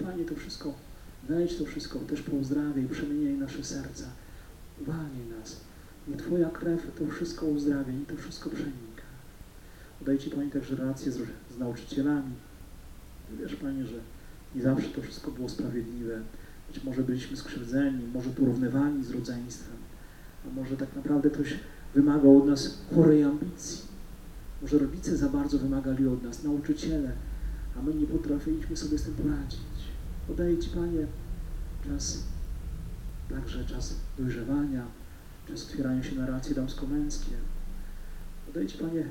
Panie, to wszystko, wejdź to wszystko, też pouzdrawiaj, przemieniaj nasze serca, uwalnij nas. Niech Twoja krew to wszystko uzdrawia i to wszystko przenika. Podaję Ci, Panie, także relacje z nauczycielami. Wiesz, Panie, że nie zawsze to wszystko było sprawiedliwe. Być może byliśmy skrzywdzeni, może porównywani z rodzeństwem, a może tak naprawdę ktoś wymagał od nas chorej ambicji. Może rodzice za bardzo wymagali od nas, nauczyciele, a my nie potrafiliśmy sobie z tym poradzić. Podaję Ci, Panie, czas dojrzewania, czas otwierania się na relacje damsko-męskie. Podaję Ci, Panie,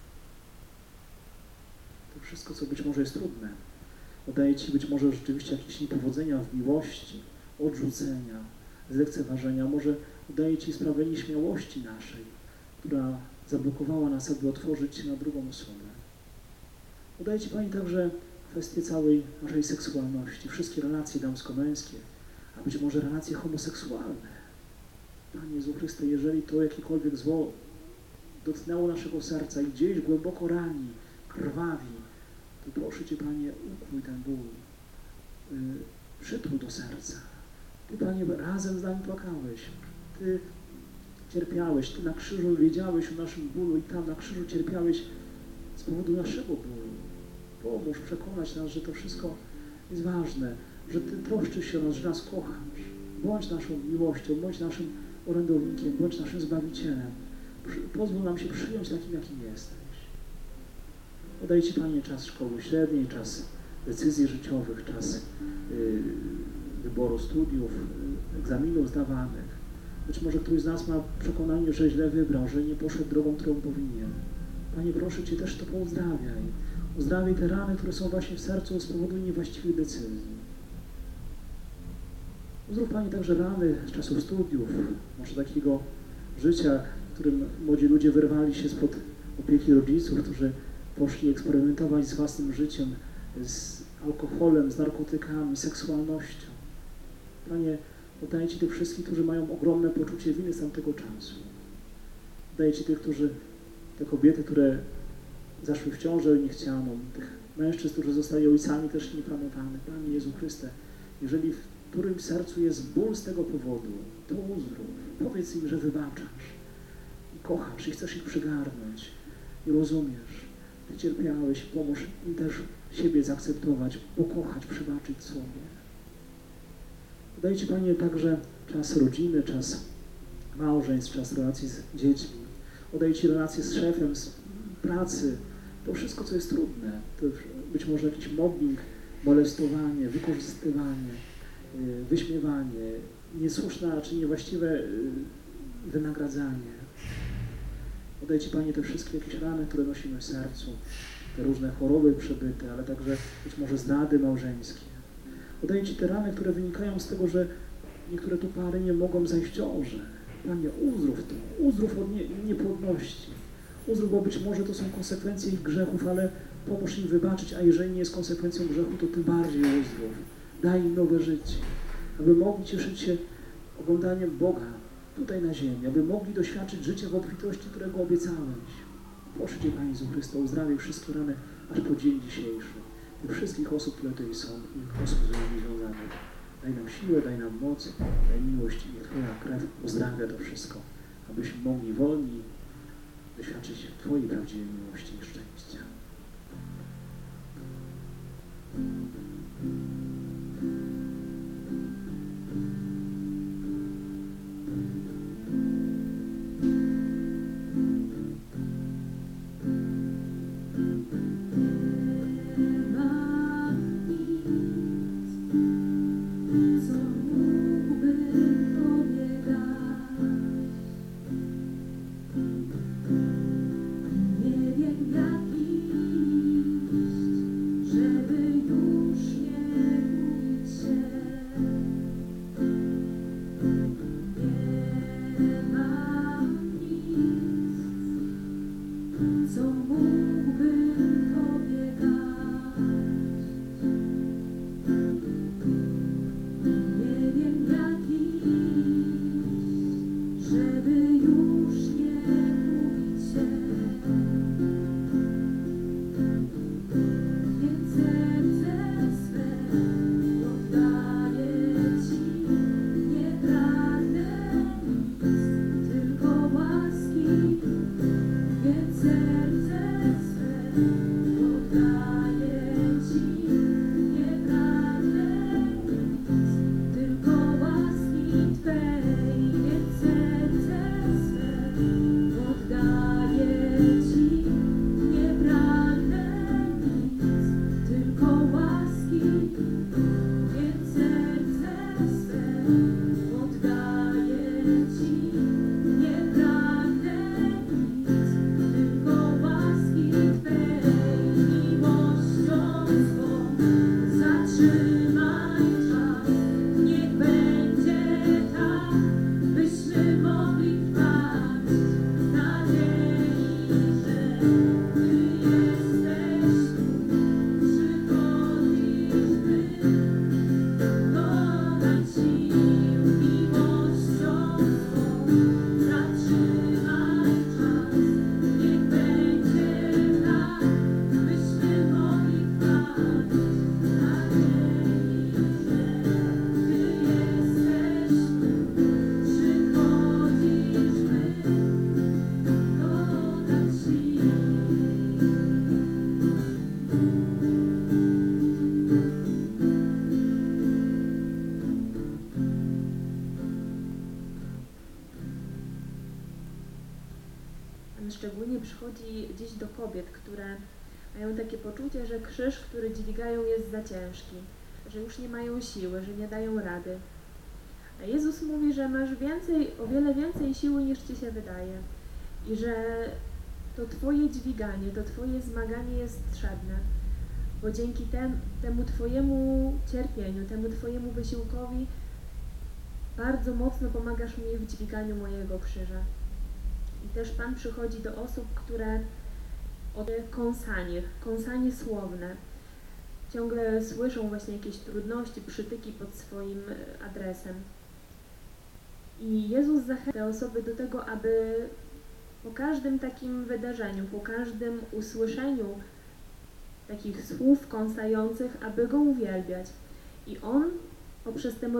to wszystko, co być może jest trudne. Podaję Ci być może rzeczywiście jakieś niepowodzenia w miłości, odrzucenia, zlekceważenia. Może podaję Ci sprawę nieśmiałości naszej, która zablokowała nas, aby otworzyć się na drugą osobę. Podaję Ci, Pani, także kwestię całej naszej seksualności, wszystkie relacje damsko-męskie, a być może relacje homoseksualne. Panie Jezu Chryste, jeżeli to jakiekolwiek zło dotknęło naszego serca i gdzieś głęboko rani, krwawi, to proszę Cię, Panie, ukłuj ten ból, przytul do serca. Ty, Panie, razem z nami płakałeś, Ty cierpiałeś, Ty na krzyżu wiedziałeś o naszym bólu i tam na krzyżu cierpiałeś z powodu naszego bólu. Pomóż przekonać nas, że to wszystko jest ważne, że Ty troszczysz się o nas, że nas kochasz. Bądź naszą miłością, bądź naszym orędownikiem, bądź naszym Zbawicielem. Pozwól nam się przyjąć takim, jakim jesteś. Podaję Ci, Panie, czas szkoły średniej, czas decyzji życiowych, czas wyboru studiów, egzaminów zdawanych. Być może ktoś z nas ma przekonanie, że źle wybrał, że nie poszedł drogą, którą powinien. Panie, proszę Cię, też to pouzdrawiaj. Uzdrawiaj te rany, które są właśnie w sercu z powodu niewłaściwych decyzji. Uzdrów, Panie, także rany z czasów studiów, może takiego życia, w którym młodzi ludzie wyrwali się spod opieki rodziców, którzy poszli eksperymentować z własnym życiem, z alkoholem, z narkotykami, seksualnością. Panie, oddaję Ci tych wszystkich, którzy mają ogromne poczucie winy z tamtego czasu. Oddaję Ci tych, te kobiety, które zaszły w ciążę niechcianą, tych mężczyzn, którzy zostali ojcami też nieplanowanych. Panie Jezu Chryste, jeżeli w którymś sercu jest ból z tego powodu, to uzdrów. Powiedz im, że wybaczasz i kochasz i chcesz ich przygarnąć i rozumiesz. Ty cierpiałeś, pomóż im też siebie zaakceptować, pokochać, przebaczyć sobie. Daję Ci, Panie, także czas rodziny, czas małżeństw, czas relacji z dziećmi. Oddaję Ci relacje z szefem, z pracy, to wszystko, co jest trudne. To być może jakiś mobbing, molestowanie, wykorzystywanie, wyśmiewanie, niesłuszne czy niewłaściwe wynagradzanie. Oddaję Ci, Panie, te wszystkie jakieś rany, które nosimy w sercu, te różne choroby przebyte, ale także być może zdrady małżeńskie. Oddaję Ci te rany, które wynikają z tego, że niektóre tu pary nie mogą zajść w ciążę. Panie, uzdrów to, uzdrów od niepłodności. Uzdrów, bo być może to są konsekwencje ich grzechów, ale pomóż im wybaczyć, a jeżeli nie jest konsekwencją grzechu, to tym bardziej uzdrów. Daj im nowe życie, aby mogli cieszyć się oglądaniem Boga tutaj na ziemi, aby mogli doświadczyć życia w obfitości, którego obiecałeś. Proszę Cię, Panie Jezu Chryste, uzdrawiaj wszystkie rany aż po dzień dzisiejszy. Tych wszystkich osób, które tutaj są i osób z nami związanych. Daj nam siłę, daj nam moc, daj miłość i niech Twoja krew uzdrawia to wszystko, abyśmy mogli wolni doświadczyć Twojej prawdziwej miłości i szczęścia. Żeby już przychodzi dziś do kobiet, które mają takie poczucie, że krzyż, który dźwigają, jest za ciężki, że już nie mają siły, że nie dają rady. A Jezus mówi, że masz o wiele więcej siły, niż ci się wydaje i że to Twoje dźwiganie, to Twoje zmaganie jest trzebne, bo dzięki temu Twojemu cierpieniu, temu Twojemu wysiłkowi bardzo mocno pomagasz mi w dźwiganiu mojego krzyża. I też Pan przychodzi do osób, które kąsanie słowne, ciągle słyszą właśnie jakieś trudności, przytyki pod swoim adresem. I Jezus zachęca te osoby do tego, aby po każdym takim wydarzeniu, po każdym usłyszeniu takich słów kąsających, aby Go uwielbiać. I On poprzez tę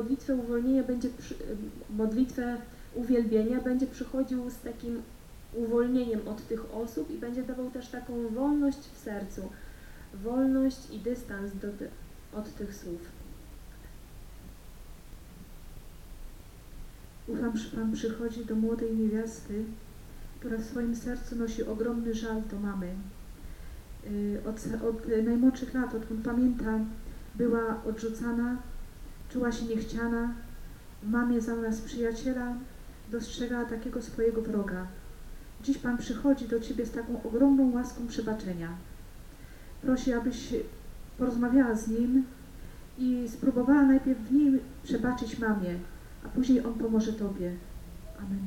modlitwę uwielbienia będzie przychodził z takim uwolnieniem od tych osób i będzie dawał też taką wolność w sercu, wolność i dystans od tych słów. Ufam, że Pan przychodzi do młodej niewiasty, która w swoim sercu nosi ogromny żal do mamy. Od najmłodszych lat, odkąd pamięta, była odrzucana, czuła się niechciana. W mamie zamiast przyjaciela dostrzegała takiego swojego wroga. Dziś Pan przychodzi do Ciebie z taką ogromną łaską przebaczenia. Prosi, abyś porozmawiała z Nim i spróbowała najpierw w Nim przebaczyć mamie, a później On pomoże Tobie. Amen.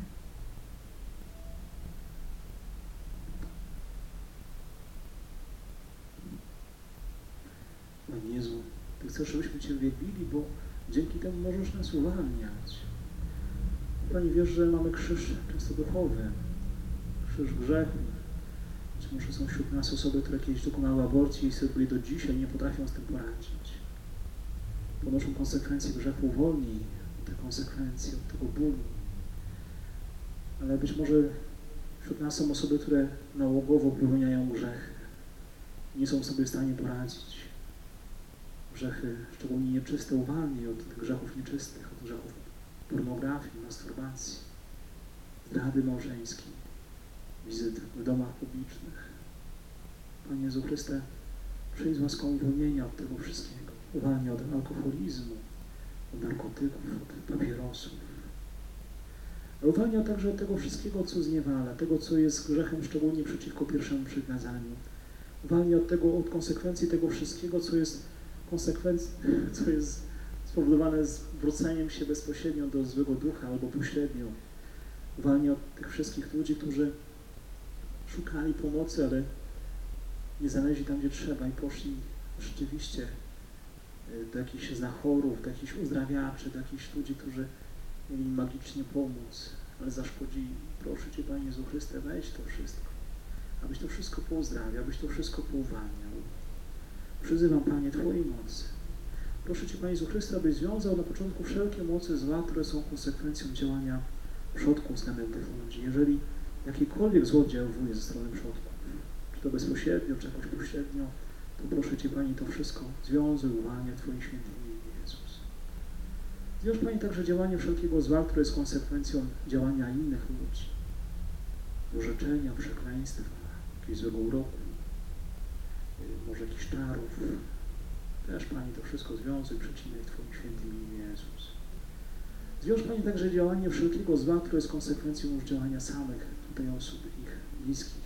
Panie Jezu, Ty chcesz, żebyśmy Cię wielbili, bo dzięki temu możesz nas uwalniać. Pani, wiesz, że mamy krzyż często duchowy, krzyż grzechu. Czy może są wśród nas osoby, które kiedyś dokonały aborcji i sobie do dzisiaj nie potrafią z tym poradzić. Ponoszą konsekwencje grzechu wolniej, te konsekwencje, od tego bólu. Ale być może wśród nas są osoby, które nałogowo popełniają grzechy. Nie są sobie w stanie poradzić. Grzechy, szczególnie nieczyste, uwalnij od tych grzechów nieczystych, od grzechów pornografii, masturbacji, zdrady małżeńskiej, wizyt w domach publicznych. Panie Jezu Chryste, przyjdź z łaską uwolnienia od tego wszystkiego. Uwalnij od alkoholizmu, od narkotyków, od papierosów. Ale uwalnij także od tego wszystkiego, co zniewala, tego, co jest grzechem szczególnie przeciwko pierwszemu przykazaniu. Uwalnij od konsekwencji tego wszystkiego, co jest spowodowane zwróceniem się bezpośrednio do złego ducha albo pośrednio. Uwalnij od tych wszystkich ludzi, którzy szukali pomocy, ale nie znaleźli tam, gdzie trzeba i poszli rzeczywiście do jakichś znachorów, do jakichś uzdrawiaczy, do jakichś ludzi, którzy mieli im magicznie pomóc, ale zaszkodzili. Proszę Cię, Panie Jezu Chryste, weź to wszystko, abyś to wszystko pouzdrawiał, abyś to wszystko pouwalniał. Przyzywam, Panie, Twojej mocy. Proszę Cię, Panie Jezu Chryste, abyś związał na początku wszelkie mocy zła, które są konsekwencją działania przodków względem tych ludzi. Jeżeli jakikolwiek zło oddziałuje ze strony przodków, czy to bezpośrednio, czy jakoś pośrednio, to proszę Cię, Pani, to wszystko związuj, uwalnia Twoim świętym imieniem, Jezus. Zwiąż, Pani, także działanie wszelkiego zła, które jest konsekwencją działania innych ludzi. Urzeczenia, przekleństwa, jakiegoś złego uroku, może jakichś czarów. Też, Pani, to wszystko związuj, przecinaj Twoim świętym imieniem, Jezus. Zwiąż, Pani, także działanie wszelkiego zła, które jest konsekwencją już działania samych tutaj osób, ich bliskich.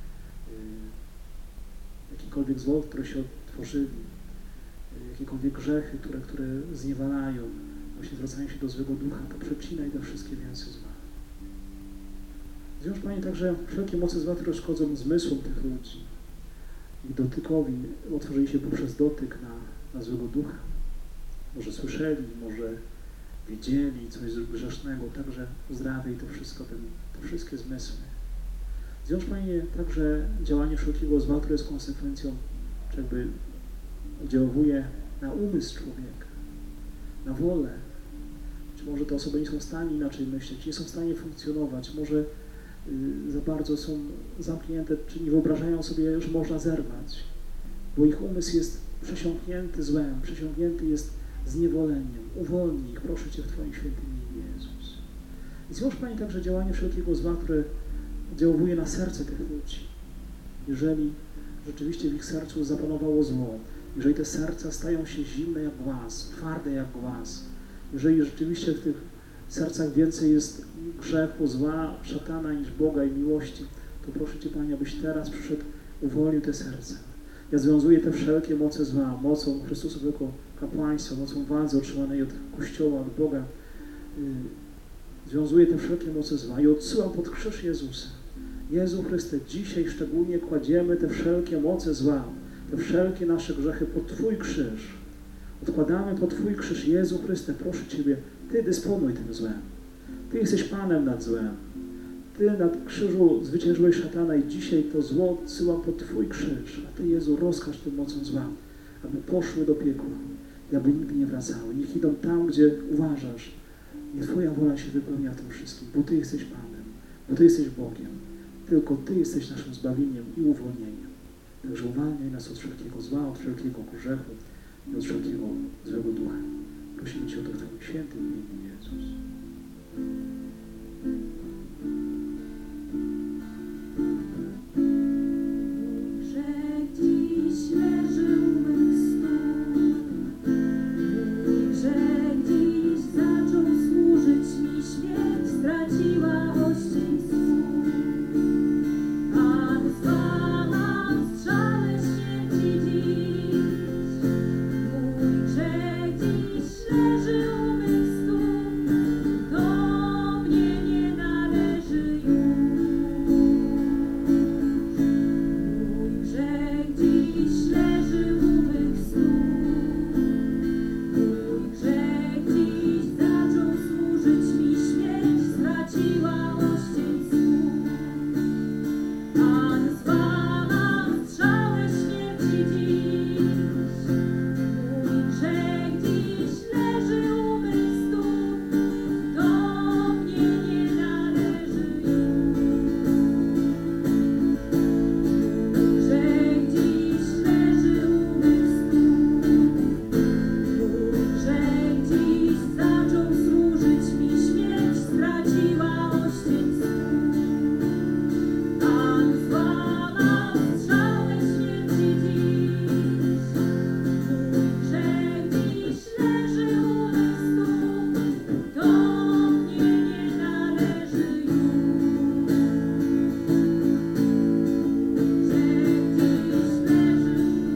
Jakiekolwiek zło, które się otworzyli, jakiekolwiek grzechy, które zniewalają, właśnie zwracają się do złego ducha, to przecinaj te wszystkie więzy zła. Zwiąż, Pani, także wszelkie moce zła, które szkodzą zmysłom tych ludzi, ich dotykowi, otworzyli się poprzez dotyk na złego ducha. Może słyszeli, może widzieli coś grzesznego, także uzdrawiaj to wszystko, te wszystkie zmysły. Zwiąż, Panie, także działanie wszelkiego zła, które jest konsekwencją, czy jakby oddziałuje na umysł człowieka, na wolę. Czy może te osoby nie są w stanie inaczej myśleć, nie są w stanie funkcjonować, może za bardzo są zamknięte, czy nie wyobrażają sobie, że można zerwać, bo ich umysł jest przesiąknięty złem, przesiąknięty jest zniewoleniem. Uwolnij ich, proszę Cię, w Twoim świętym imieniu, Jezus. I zwiąż, Pani, także działanie wszelkiego zła, które oddziałuje na serce tych ludzi. Jeżeli rzeczywiście w ich sercu zapanowało zło, jeżeli te serca stają się zimne jak głaz, twarde jak głaz, jeżeli rzeczywiście w tych sercach więcej jest grzechu, zła, szatana niż Boga i miłości, to proszę Cię, Panie, abyś teraz przyszedł, uwolnił te serca. Ja związuję te wszelkie moce zła, mocą Chrystusowego kapłaństwa, mocą władzy otrzymanej od Kościoła, od Boga. Związuję te wszelkie moce zła i odsyłam pod krzyż Jezusa. Jezu Chryste, dzisiaj szczególnie kładziemy te wszelkie moce zła, te wszelkie nasze grzechy pod Twój krzyż. Odkładamy pod Twój krzyż. Jezu Chryste, proszę Ciebie, Ty dysponuj tym złem. Ty jesteś Panem nad złem. Ty na krzyżu zwyciężyłeś szatana i dzisiaj to zło odsyłam pod Twój krzyż. A Ty, Jezu, rozkaż tym mocą zła, aby poszły do piekła i aby nigdy nie wracały. Niech idą tam, gdzie uważasz. Niech Twoja wola się wypełnia w tym wszystkim, bo Ty jesteś Panem, bo Ty jesteś Bogiem. Tylko Ty jesteś naszym zbawieniem i uwolnieniem. Także uwalniaj nas od wszelkiego zła, od wszelkiego grzechu i od wszelkiego złego ducha. Prosimy Cię o to w Twoim świętym imieniu, Jezus. Grzech dziś leży u mych stóp. Mój grzech dziś zaczął służyć mi, śmierć straciła oścień słów. Pan złamał strzałę śmierci dziś. Mój grzech dziś leży u mych stóp. Do mnie nie należy już. Mój grzech dziś leży u mych stóp. Mój grzech dziś zaczął służyć mi, śmierć straciła oścień słów. Pan złamał strzałę śmierci dziś. Mój grzech dziś leży u mych stóp. Do mnie nie należy już. Mój grzech dziś leży u mych stóp. Mój grzech dziś zaczął służyć mi, śmierć straciła oścień słów. Pan złamał strzałę śmierci dziś. Mój grzech dziś leży u mych stóp. Do mnie nie należy już. Grzech dziś leży u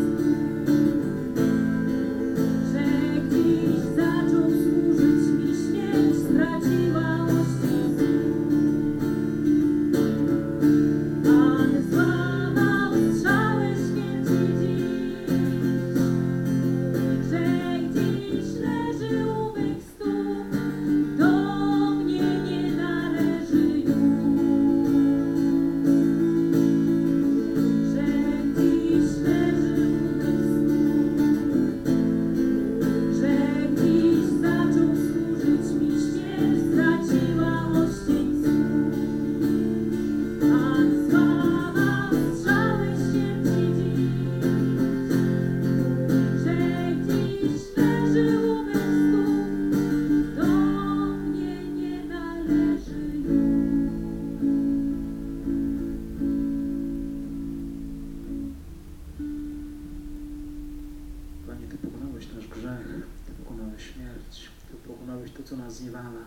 mych stóp. Grzech dziś zaczął służyć mi, śmierć straciła oścień słów. Pan złamał strzałę śmierci dziś. Mój grzech dziś leży u mych stóp. Do mnie nie należy już. Grzech dziś leży u mych stóp. Grzech dziś zaczął służyć mi, śmierć straciła oścień słów. Pan złamał strzałę śmierci dziś. Mój grzech dziś leży u mych stóp. Do mnie nie należy już. Panie, Ty pokonałeś nasz grzech, Ty pokonałeś śmierć, Ty pokonałeś to, co nas zniewala.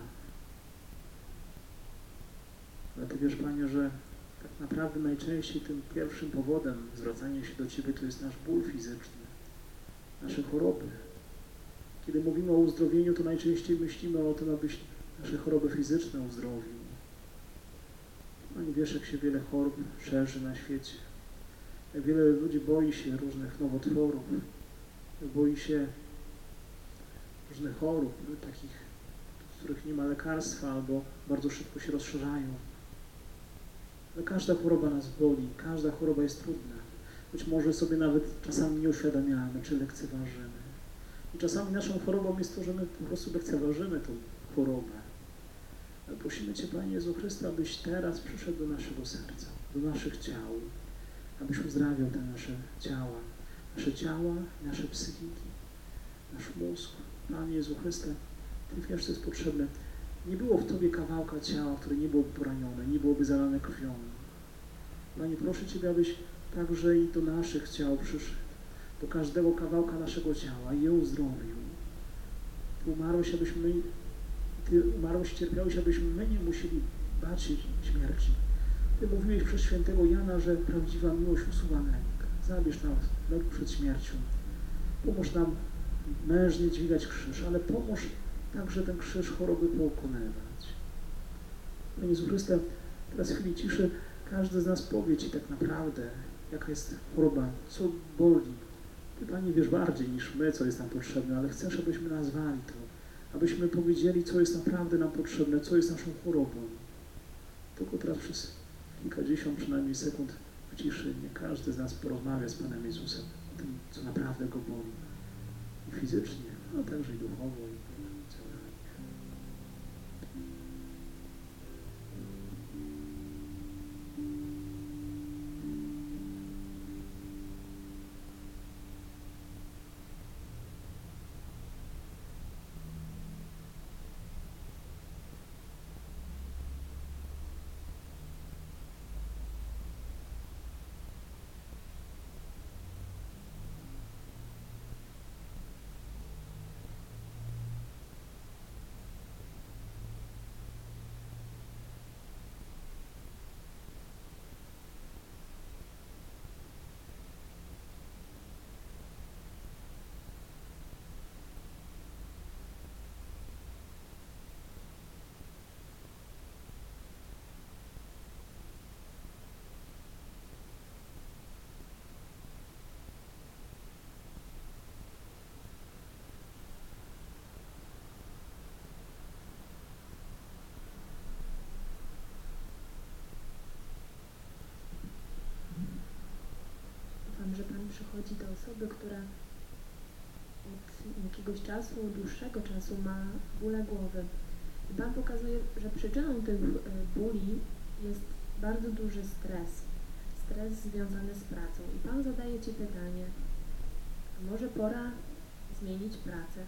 Ale Ty wiesz, Panie, że tak naprawdę najczęściej tym pierwszym powodem zwracania się do Ciebie to jest nasz ból fizyczny, nasze choroby. Kiedy mówimy o uzdrowieniu, to najczęściej myślimy o tym, abyś nasze choroby fizyczne uzdrowił. Panie, wiesz, jak się wiele chorób szerzy na świecie. Jak wiele ludzi boi się różnych nowotworów, boi się różnych chorób, takich, z których nie ma lekarstwa albo bardzo szybko się rozszerzają. Ale każda choroba nas boli, każda choroba jest trudna. Być może sobie nawet czasami nie uświadamiamy, czy lekceważymy. I czasami naszą chorobą jest to, że my po prostu lekceważymy tą chorobę. Ale prosimy Cię, Panie Jezu Chryste, abyś teraz przyszedł do naszego serca, do naszych ciał, abyś uzdrawiał te nasze ciała, nasze psychiki, nasz mózg. Panie Jezu Chryste, Ty wiesz, co jest potrzebne. nie było w Tobie kawałka ciała, które nie byłoby poranione, nie byłoby zalane krwią. Panie, proszę Ciebie, abyś także i do naszych ciał przyszedł, do każdego kawałka naszego ciała i je uzdrowił. Ty umarłeś, abyśmy, Ty umarłeś, cierpiałeś, abyśmy my nie musieli bać się śmierci. Ty mówiłeś przez świętego Jana, że prawdziwa miłość usuwa lęk. Zabierz nas lęk przed śmiercią. Pomóż nam mężnie dźwigać krzyż, ale pomóż także ten krzyż choroby pookonywać. Panie Jezu Chryste, teraz w chwili ciszy każdy z nas powie Ci tak naprawdę, jaka jest choroba, co boli. Ty, Panie, wiesz bardziej niż my, co jest nam potrzebne, ale chcesz, abyśmy nazwali to, abyśmy powiedzieli, co jest naprawdę nam potrzebne, co jest naszą chorobą. Tylko teraz przez kilkadziesiąt przynajmniej sekund w ciszy nie każdy z nas porozmawia z Panem Jezusem o tym, co naprawdę go boli. I fizycznie, a także i duchowo, i emocjonalnie. Ufam, że Pan przychodzi do osoby, która od jakiegoś czasu, dłuższego czasu ma bóle głowy. I Pan pokazuje, że przyczyną tych bóli jest bardzo duży stres. Stres związany z pracą. I Pan zadaje Ci pytanie, a może pora zmienić pracę?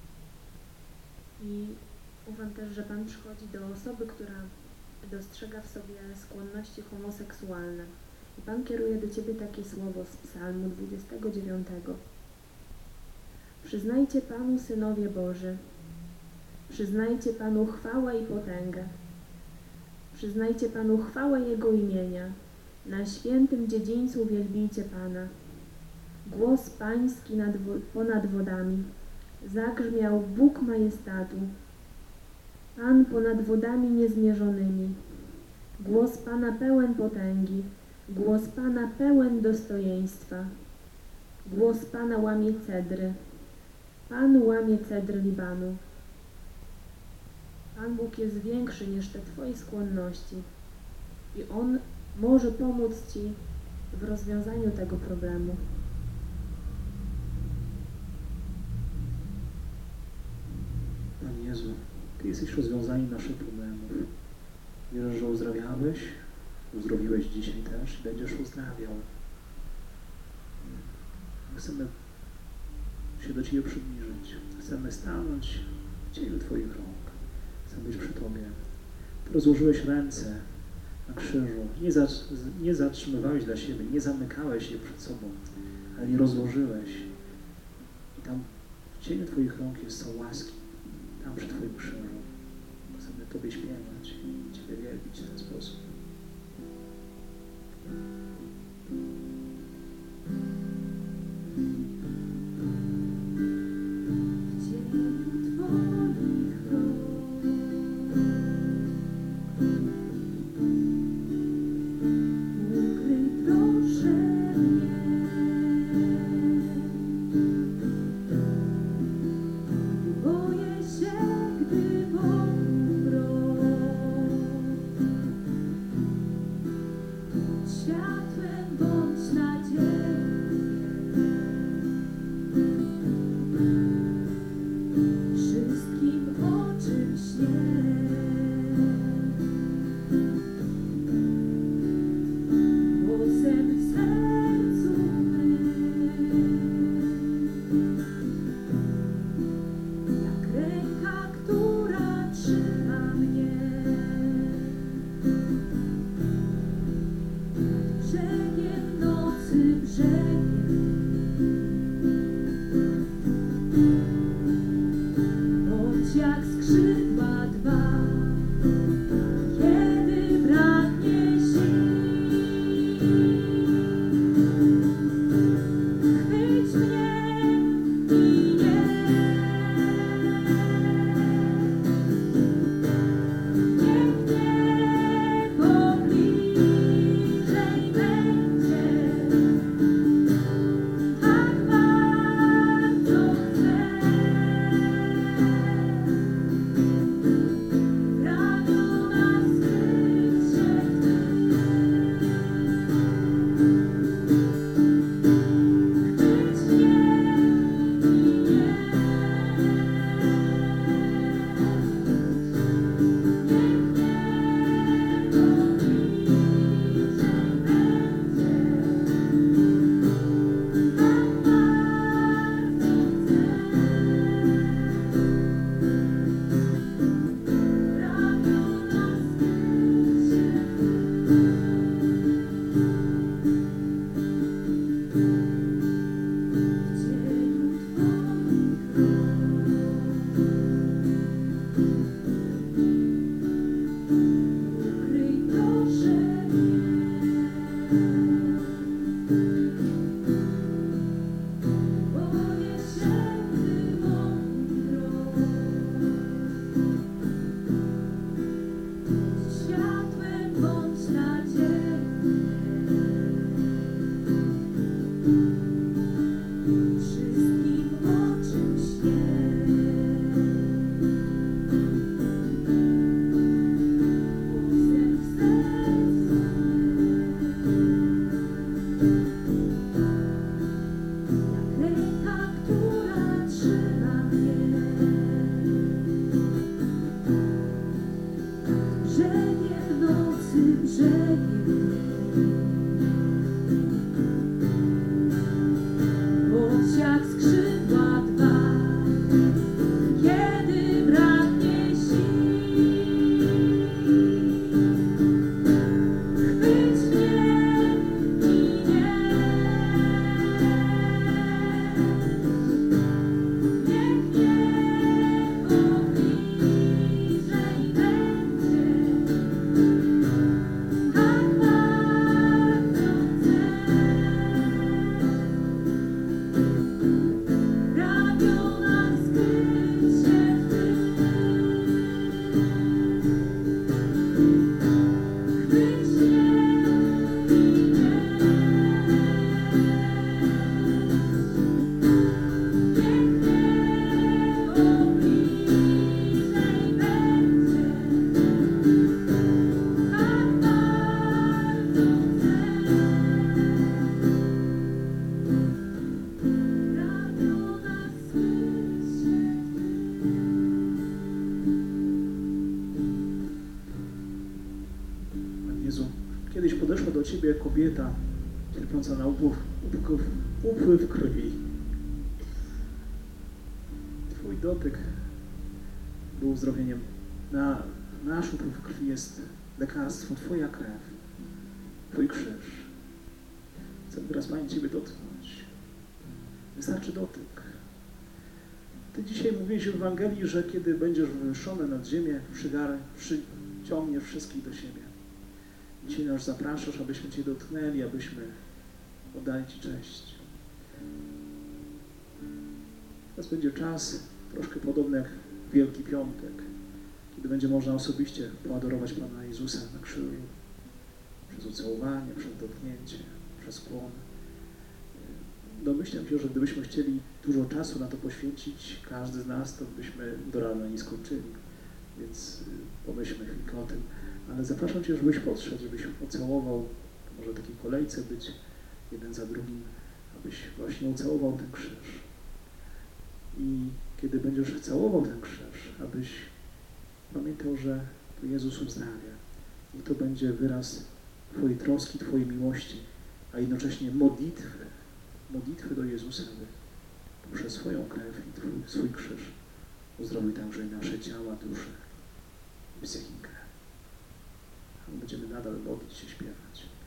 I ufam też, że Pan przychodzi do osoby, która dostrzega w sobie skłonności homoseksualne. I Pan kieruje do Ciebie takie słowo z Psalmu 29. Przyznajcie Panu, synowie Boży, przyznajcie Panu chwałę i potęgę. Przyznajcie Panu chwałę Jego imienia. Na świętym dziedzińcu wielbijcie Pana. Głos Pański ponad wodami. Zagrzmiał Bóg majestatu. Pan ponad wodami niezmierzonymi. Głos Pana pełen potęgi. Głos Pana pełen dostojeństwa. Głos Pana łamie cedry. Pan łamie cedry Libanu. Pan Bóg jest większy niż te Twoje skłonności i On może pomóc Ci w rozwiązaniu tego problemu. Panie Jezu, Ty jesteś rozwiązaniem naszych problemów. Wierzę, że uzdrawiałeś, uzdrowiłeś dzisiaj też i będziesz uzdrawiał. Chcemy się do Ciebie przybliżyć. Chcemy stanąć w cieniu Twoich rąk. Chcemy być przy Tobie. Ty rozłożyłeś ręce na krzyżu. Nie zatrzymywałeś dla siebie, nie zamykałeś je przed sobą, ale je rozłożyłeś. I tam w cieniu Twoich rąk jest są łaski. Tam przy Twoim krzyżu. Chcemy Tobie śpiewać i Ciebie wielbić w ten sposób. Światłem bądź Panie Jezu, kiedyś podeszła do Ciebie kobieta cierpiąca na upływ krwi. Twój dotyk był uzdrowieniem. Na nasz upływ krwi jest lekarstwo, Twoja krew, Twój krzyż. Chcę teraz, Panie, Ciebie dotknąć. Wystarczy dotyk. Ty dzisiaj mówiłeś w Ewangelii, że kiedy będziesz wywyższony nad ziemię, przyciągniesz wszystkich do siebie. Dzisiaj nas zapraszasz, abyśmy Cię dotknęli, abyśmy oddali Ci cześć. Teraz będzie czas troszkę podobny jak Wielki Piątek, kiedy będzie można osobiście poadorować Pana Jezusa na krzyżu. Przez ucałowanie, przez dotknięcie, przez kłon. Domyślam się, że gdybyśmy chcieli dużo czasu na to poświęcić, każdy z nas, to byśmy do rana nie skończyli. Więc pomyślmy chwilkę o tym. Ale zapraszam Cię, żebyś podszedł, żebyś ucałował, może w takiej kolejce być, jeden za drugim, abyś właśnie ucałował ten krzyż. I kiedy będziesz całował ten krzyż, abyś pamiętał, że to Jezus uzdrawia. I to będzie wyraz Twojej troski, Twojej miłości, a jednocześnie modlitwy do Jezusa, by poprzez swoją krew i swój krzyż uzdrowił także i nasze ciała, dusze i psychikę. A my będziemy nadal modlić się, śpiewać.